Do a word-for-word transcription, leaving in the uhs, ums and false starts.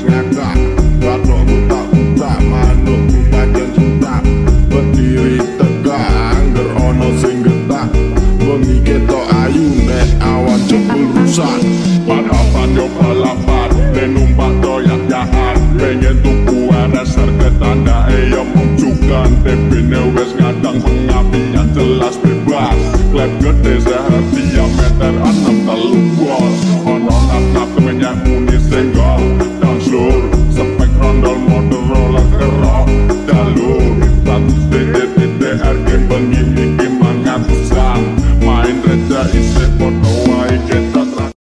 ngakak. Batok butak-butak manuk pancen cinta. Berdiri tegak angger ono sing getah. Wengi ketok ayu nek awan jebul rusak. Balapan yo balapan nek numpak doyak jahat. Pengen tuku ada serket tanda yo mungcukan. Tepine wes ngadang pengapian jelas bebas. Klep gede